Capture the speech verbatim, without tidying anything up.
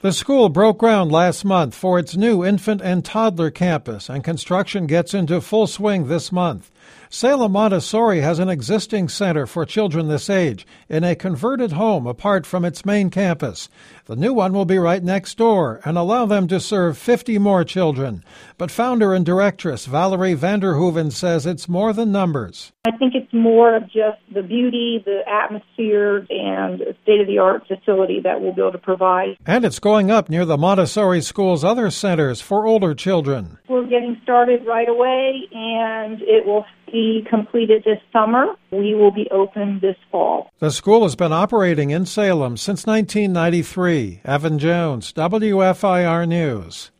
The school broke ground last month for its new infant and toddler campus, and construction gets into full swing this month. Salem Montessori has an existing center for children this age in a converted home apart from its main campus. The new one will be right next door and allow them to serve fifty more children. But founder and directress Valerie Vanderhoeven says it's more than numbers. I think it's more of just the beauty, the atmosphere, and a state-of-the-art facility that we'll be able to provide. And it's going up near the Montessori school's other centers for older children. We're getting started right away, and it will be completed this summer. We will be open this fall. The school has been operating in Salem since nineteen ninety-three. Evan Jones, W F I R News.